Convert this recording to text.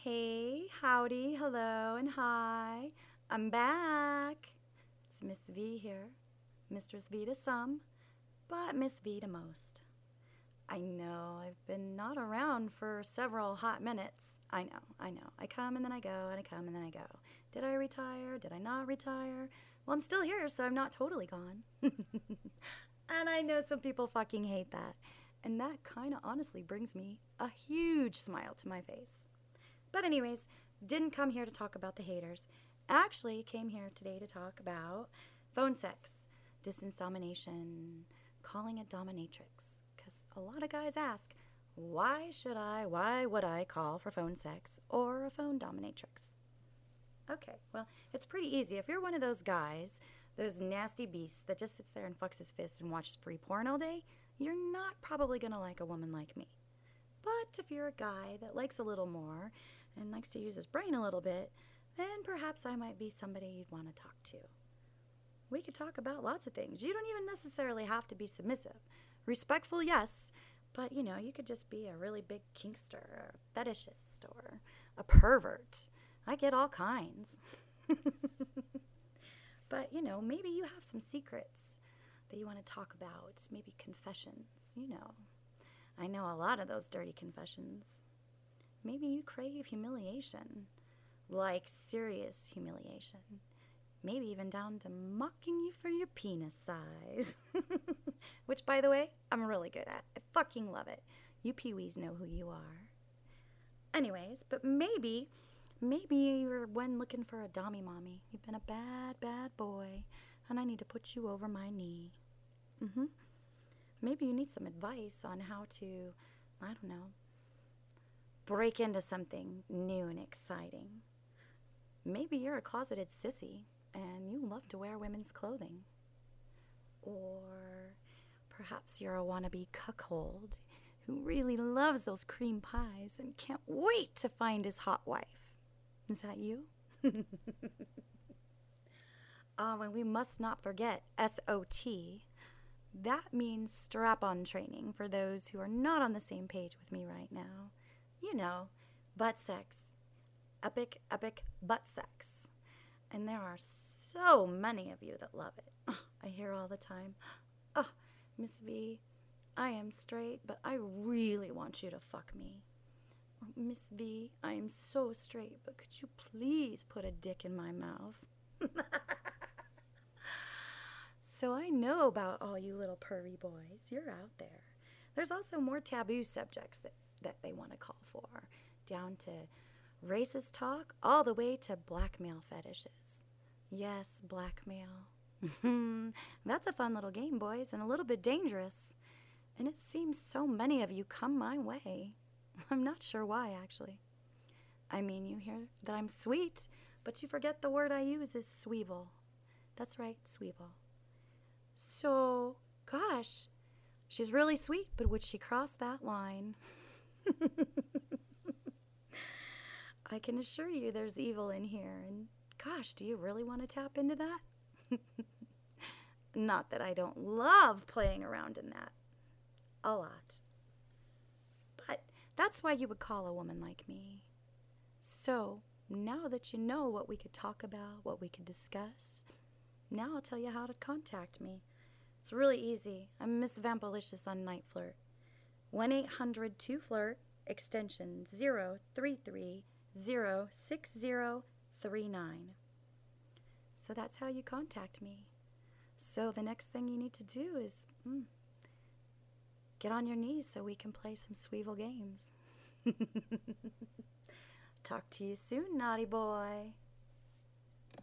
Hey, howdy, hello, and hi. I'm back. It's Miss V here. Mistress V to some, but Miss V to most. I know I've been not around for several hot minutes. I know. I come and then I go, and I come and then I go. Did I retire? Did I not retire? Well, I'm still here, so I'm not totally gone. And I know some people fucking hate that. And that kind of honestly brings me a huge smile to my face. But anyways, didn't come here to talk about the haters. Actually came here today to talk about phone sex, distance domination, calling it dominatrix. Because a lot of guys ask, why would I call for phone sex or a phone dominatrix? Okay, well, it's pretty easy. If you're one of those guys, those nasty beasts that just sits there and fucks his fist and watches free porn all day, you're not probably going to like a woman like me. But if you're a guy that likes a little more and likes to use his brain a little bit, then perhaps I might be somebody you'd want to talk to. We could talk about lots of things. You don't even necessarily have to be submissive. Respectful, yes, but you could just be a really big kinkster or a fetishist or a pervert. I get all kinds. But, maybe you have some secrets that you want to talk about, maybe confessions. I know a lot of those dirty confessions. Maybe you crave humiliation, like serious humiliation. Maybe even down to mocking you for your penis size. Which, by the way, I'm really good at. I fucking love it. You peewees know who you are. Anyways, but maybe you're one looking for a dommy mommy. You've been a bad, bad boy, and I need to put you over my knee. Maybe you need some advice on how to, I don't know, break into something new and exciting. Maybe you're a closeted sissy and you love to wear women's clothing. Or perhaps you're a wannabe cuckold who really loves those cream pies and can't wait to find his hot wife. Is that you? And we must not forget SOT. That means strap-on training for those who are not on the same page with me right now. Butt sex. Epic butt sex. And there are so many of you that love it. I hear all the time, Miss V, I am straight, but I really want you to fuck me. Miss V, I am so straight, but could you please put a dick in my mouth? So I know about all you little purry boys. You're out there. There's also more taboo subjects that they want to call for, down to racist talk all the way to blackmail fetishes. Yes, blackmail. That's a fun little game, boys, and a little bit dangerous. And it seems so many of you come my way. I'm not sure why, actually. I mean, you hear that I'm sweet, but you forget the word I use is sweevel. That's right, sweevel. So, gosh, she's really sweet, but would she cross that line? I can assure you there's evil in here, and gosh, do you really want to tap into that? Not that I don't love playing around in that. A lot. But that's why you would call a woman like me. So, now that you know what we could talk about, what we could discuss, now I'll tell you how to contact me. It's really easy. I'm Miss Vampalicious on Night Flirt. 1-800-2-FLIRT, extension 033 06039. So that's how you contact me. So the next thing you need to do is get on your knees so we can play some sweevel games. Talk to you soon, naughty boy.